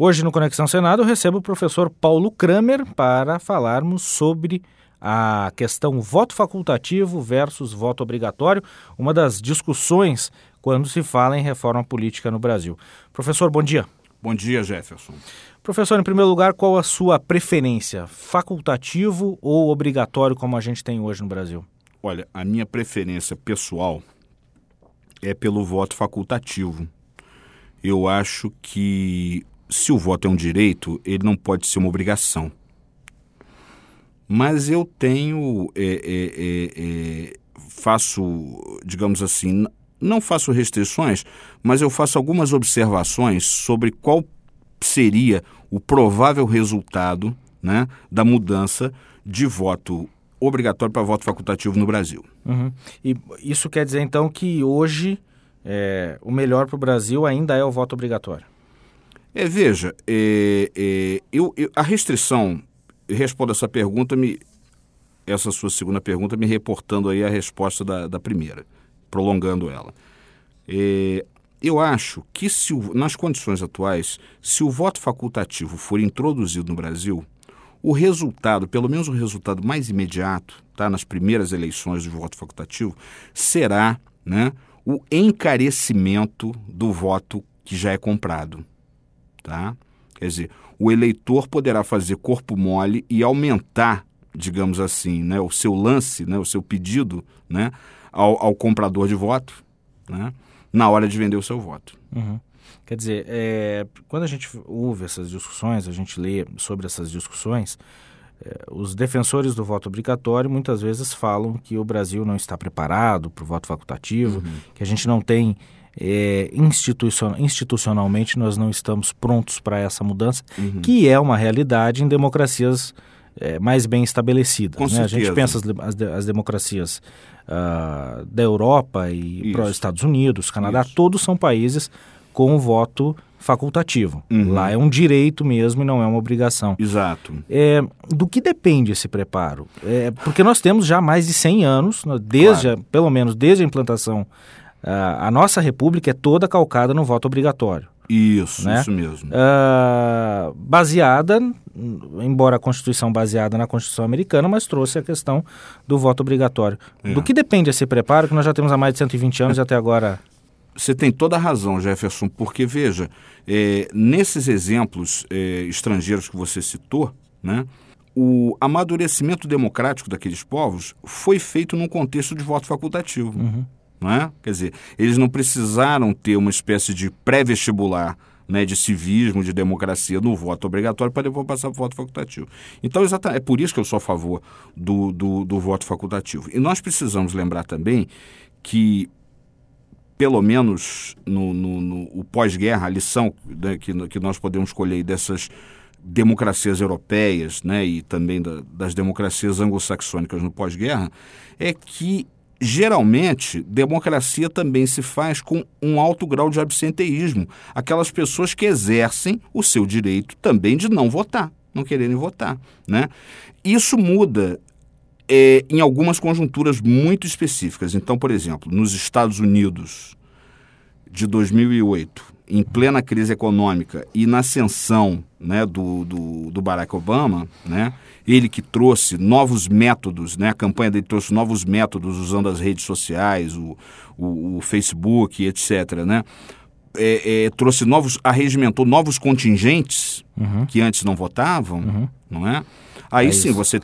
Hoje no Conexão Senado eu recebo o professor Paulo Kramer para falarmos sobre a questão voto facultativo versus voto obrigatório, uma das discussões quando se fala em reforma política no Brasil. Professor, bom dia. Bom dia, Jefferson. Professor, em primeiro lugar, qual a sua preferência, facultativo ou obrigatório como a gente tem hoje no Brasil? Olha, a minha preferência pessoal é pelo voto facultativo. Eu acho que se o voto é um direito, ele não pode ser uma obrigação. Mas eu faço, digamos assim, não faço restrições, mas eu faço algumas observações sobre qual seria o provável resultado, né, da mudança de voto obrigatório para voto facultativo no Brasil. Uhum. E isso quer dizer, então, que hoje o melhor para o Brasil ainda é o voto obrigatório? Veja, a restrição, eu respondo essa pergunta, essa sua segunda pergunta, me reportando aí a resposta da primeira, prolongando ela. Eu acho que nas condições atuais, se o voto facultativo for introduzido no Brasil, o resultado, pelo menos o resultado mais imediato, tá, nas primeiras eleições do voto facultativo, será, né, o encarecimento do voto que já é comprado. Tá? Quer dizer, o eleitor poderá fazer corpo mole e aumentar, digamos assim, né, o seu lance, né, o seu pedido, né, ao comprador de voto, né, na hora de vender o seu voto. Uhum. Quer dizer, quando a gente ouve essas discussões, a gente lê sobre essas discussões, os defensores do voto obrigatório muitas vezes falam que o Brasil não está preparado para o voto facultativo, que a gente não tem... institucionalmente nós não estamos prontos para essa mudança, que é uma realidade em democracias mais bem estabelecidas. Né? A gente pensa as democracias da Europa e para os Estados Unidos, Canadá, todos são países com voto facultativo. Lá é um direito mesmo e não é uma obrigação. Exato. Do que depende esse preparo? Porque nós temos já mais de 100 anos, pelo menos desde a implantação. A nossa república é toda calcada no voto obrigatório. Isso, né? Isso mesmo. Baseada, embora a Constituição baseada na Constituição americana, mas trouxe a questão do voto obrigatório. Do que depende esse preparo, que nós já temos há mais de 120 anos e até agora... Você tem toda a razão, Jefferson, porque, veja, nesses exemplos estrangeiros que você citou, né, o amadurecimento democrático daqueles povos foi feito num contexto de voto facultativo. Não é? Quer dizer, eles não precisaram ter uma espécie de pré-vestibular, né, de civismo, de democracia no voto obrigatório para depois passar para o voto facultativo. Então, é por isso que eu sou a favor do voto facultativo. E nós precisamos lembrar também que, pelo menos no pós-guerra, a lição, né, que nós podemos colher dessas democracias europeias, né, e também das democracias anglo-saxônicas no pós-guerra, é que geralmente, democracia também se faz com um alto grau de absenteísmo. Aquelas pessoas que exercem o seu direito também de não votar, não quererem votar, né? Isso muda em algumas conjunturas muito específicas. Então, por exemplo, nos Estados Unidos de 2008, em plena crise econômica e na ascensão, né, do Barack Obama, né, ele que trouxe novos métodos, né, a campanha dele trouxe novos métodos usando as redes sociais, o Facebook, etc., né, arregimentou novos contingentes que antes não votavam, não é? Aí sim, você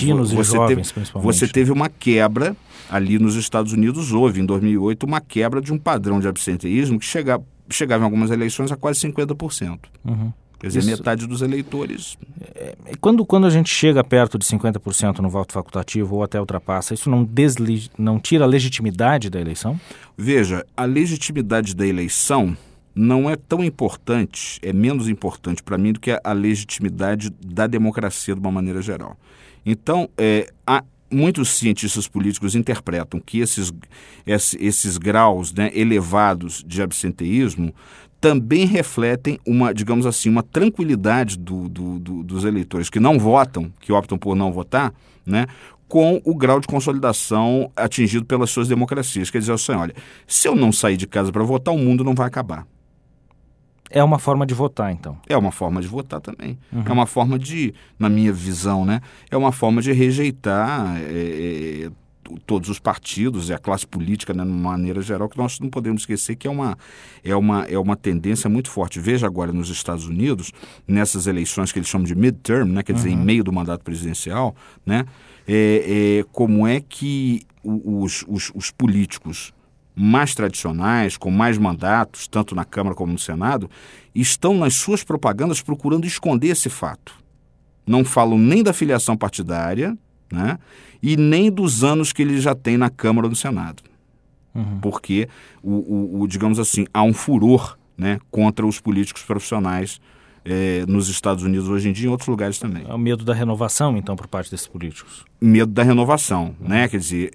teve uma quebra ali nos Estados Unidos, houve em 2008 uma quebra de um padrão de absenteísmo que chegava em algumas eleições a quase 50%. Quer dizer, metade dos eleitores. Quando a gente chega perto de 50% no voto facultativo ou até ultrapassa, isso não tira a legitimidade da eleição? Veja, a legitimidade da eleição não é tão importante, é menos importante para mim do que a legitimidade da democracia de uma maneira geral. Então, muitos cientistas políticos interpretam que esses graus, né, elevados de absenteísmo também refletem uma tranquilidade dos eleitores que não votam, que optam por não votar, né, com o grau de consolidação atingido pelas suas democracias. Quer dizer assim, olha, se eu não sair de casa para votar, o mundo não vai acabar. é uma forma de votar, então. É uma forma de votar também. É uma forma de, na minha visão, né, é uma forma de rejeitar todos os partidos e a classe política, né, de uma maneira geral, que nós não podemos esquecer que é uma tendência muito forte. Veja agora nos Estados Unidos, nessas eleições que eles chamam de midterm, né, quer dizer, em meio do mandato presidencial, né, como é que os políticos mais tradicionais, com mais mandatos, tanto na Câmara como no Senado, estão nas suas propagandas procurando esconder esse fato. Não falam nem da filiação partidária, né, e nem dos anos que ele já tem na Câmara ou no Senado. Porque, digamos assim, há um furor, né, contra os políticos profissionais nos Estados Unidos hoje em dia e em outros lugares também. É o medo da renovação, então, por parte desses políticos? Medo da renovação, né? Quer dizer,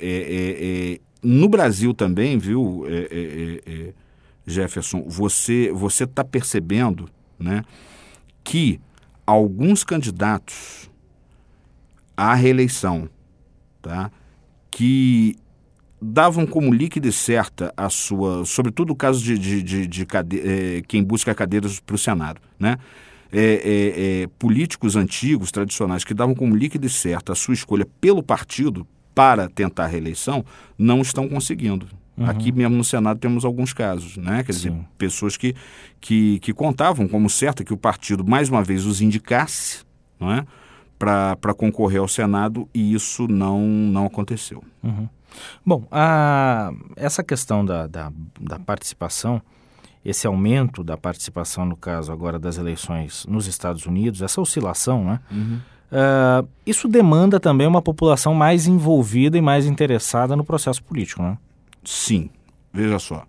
no Brasil também, viu, Jefferson, você está percebendo, né, que alguns candidatos à reeleição, tá, que davam como líquida e certa a sua, sobretudo o caso de quem busca cadeiras para o Senado, né? Políticos antigos, tradicionais, que davam como líquida e certa a sua escolha pelo partido para tentar a reeleição, não estão conseguindo. Aqui mesmo no Senado temos alguns casos, né? Quer dizer, pessoas que contavam como certa que o partido mais uma vez os indicasse, não é, para concorrer ao Senado, e isso não aconteceu. Bom, essa questão da participação, esse aumento da participação, no caso agora das eleições nos Estados Unidos, essa oscilação, né? Isso demanda também uma população mais envolvida e mais interessada no processo político, né? Sim, veja só.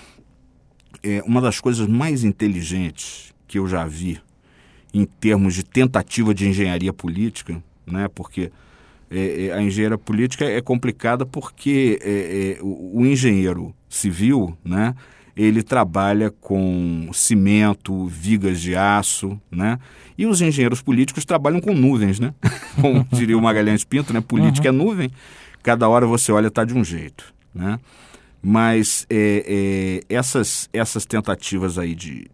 Uma das coisas mais inteligentes que eu já vi em termos de tentativa de engenharia política, né? Porque a engenharia política é complicada porque o engenheiro civil, né, ele trabalha com cimento, vigas de aço, né? E os engenheiros políticos trabalham com nuvens, né? Como diria o Magalhães Pinto, né? Política é nuvem, cada hora você olha está de um jeito, né? Mas essas tentativas aí de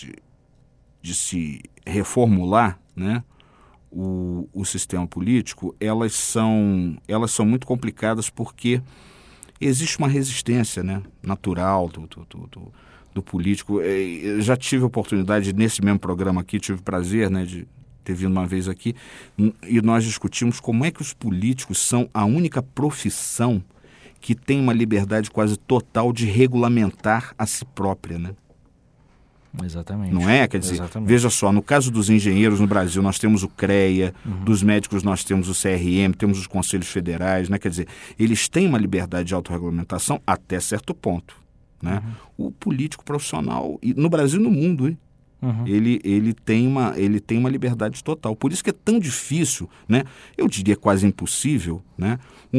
se reformular, né, o sistema político, elas são muito complicadas porque existe uma resistência, né, natural do político. Eu já tive a oportunidade, nesse mesmo programa aqui, tive o prazer, né, de ter vindo uma vez aqui, e nós discutimos como é que os políticos são a única profissão que tem uma liberdade quase total de regulamentar a si própria, né? Exatamente. Não é? Quer dizer, exatamente. Veja só, no caso dos engenheiros no Brasil, nós temos o CREA, dos médicos nós temos o CRM, temos os conselhos federais, né? Quer dizer, eles têm uma liberdade de autorregulamentação até certo ponto, né? O político profissional, no Brasil e no mundo, hein? Ele tem uma liberdade total. Por isso que é tão difícil, né? Eu diria quase impossível, né?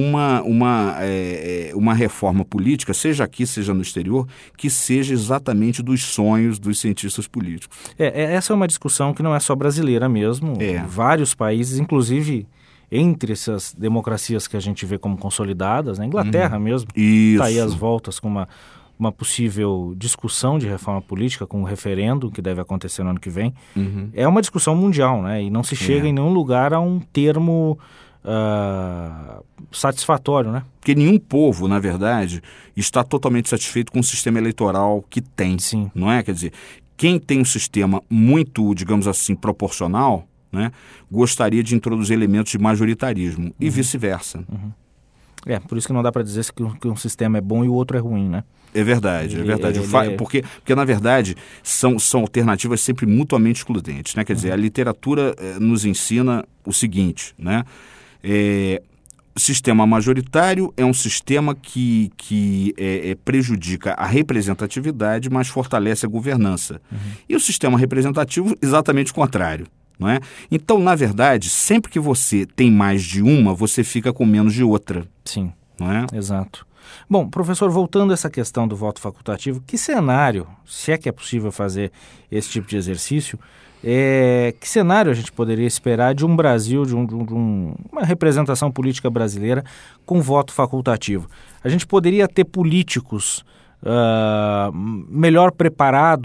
Uma reforma política, seja aqui, seja no exterior, que seja exatamente dos sonhos dos cientistas políticos. Essa é uma discussão que não é só brasileira mesmo. Vários países, inclusive entre essas democracias que a gente vê como consolidadas, né? Inglaterra mesmo, está aí às voltas com uma possível discussão de reforma política, com um referendo que deve acontecer no ano que vem. É uma discussão mundial, né? E não se chega em nenhum lugar a um termo satisfatório, né? Porque nenhum povo, na verdade, está totalmente satisfeito com o sistema eleitoral que tem. Sim. Não é? Quer dizer, quem tem um sistema muito, digamos assim, proporcional, né, gostaria de introduzir elementos de majoritarismo e vice-versa. Por isso que não dá para dizer que um sistema é bom e o outro é ruim, né? É verdade, é verdade. Porque, na verdade, são alternativas sempre mutuamente excludentes, né? Quer dizer, a literatura nos ensina o seguinte, né? O sistema majoritário é um sistema que prejudica a representatividade, mas fortalece a governança. E o sistema representativo, exatamente o contrário. Não é? Então, na verdade, sempre que você tem mais de uma, você fica com menos de outra. Sim, não é? Exato. Bom, professor, voltando a essa questão do voto facultativo, que cenário, se é que é possível fazer esse tipo de exercício, que cenário a gente poderia esperar de um Brasil, de uma representação política brasileira com voto facultativo? A gente poderia ter políticos melhor preparados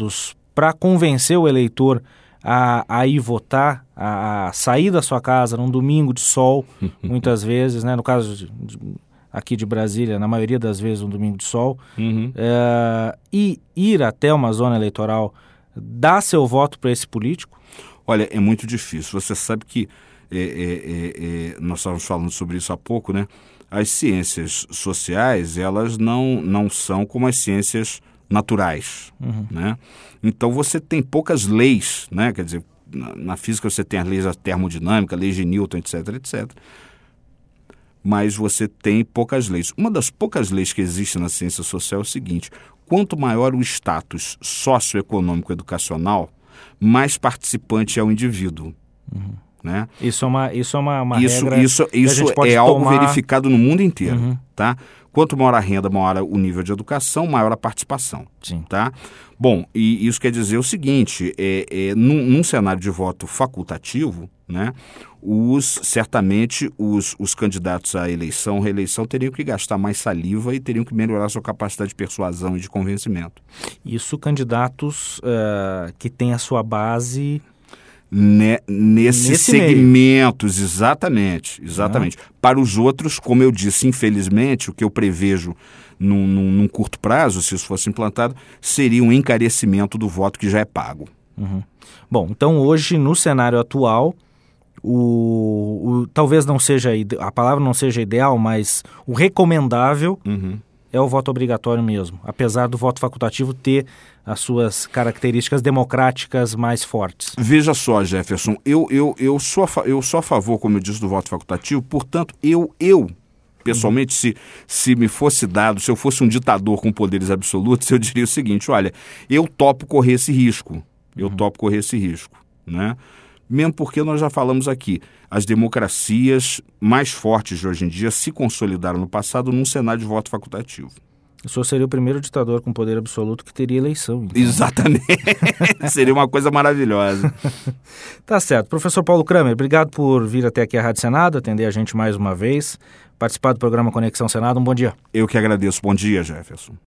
para convencer o eleitor a ir votar, a sair da sua casa num domingo de sol, muitas vezes, né? No caso aqui de Brasília, na maioria das vezes um domingo de sol, e ir até uma zona eleitoral, dar seu voto para esse político? Olha, é muito difícil. Você sabe que nós estávamos falando sobre isso há pouco, né? As ciências sociais, elas não são como as ciências naturais, né? Então você tem poucas leis, né? Quer dizer, na física você tem as leis da termodinâmica, leis de Newton, etc, etc. Mas você tem poucas leis. Uma das poucas leis que existem na ciência social é o seguinte: quanto maior o status socioeconômico educacional, mais participante é o indivíduo. Né? Isso é uma regra. Isso é algo verificado no mundo inteiro. Tá? Quanto maior a renda, maior o nível de educação, maior a participação. Sim. Tá? Bom, e isso quer dizer o seguinte: num cenário de voto facultativo, né, certamente os candidatos à reeleição teriam que gastar mais saliva e teriam que melhorar sua capacidade de persuasão e de convencimento. Isso candidatos que têm a sua base nesses segmentos, meio. Exatamente. Para os outros, como eu disse, infelizmente, o que eu prevejo num curto prazo, se isso fosse implantado, seria um encarecimento do voto que já é pago. Bom, então hoje, no cenário atual, talvez não seja, a palavra não seja ideal, mas o recomendável é o voto obrigatório mesmo, apesar do voto facultativo ter as suas características democráticas mais fortes. Veja só, Jefferson, eu sou a favor, como eu disse, do voto facultativo, portanto, eu pessoalmente, se me fosse dado, se eu fosse um ditador com poderes absolutos, eu diria o seguinte: olha, eu topo correr esse risco, né? Mesmo porque nós já falamos aqui, as democracias mais fortes de hoje em dia se consolidaram no passado num cenário de voto facultativo. O senhor seria o primeiro ditador com poder absoluto que teria eleição. Então. Exatamente. Seria uma coisa maravilhosa. Tá certo. Professor Paulo Kramer, obrigado por vir até aqui à Rádio Senado, atender a gente mais uma vez, participar do programa Conexão Senado. Um bom dia. Eu que agradeço. Bom dia, Jefferson.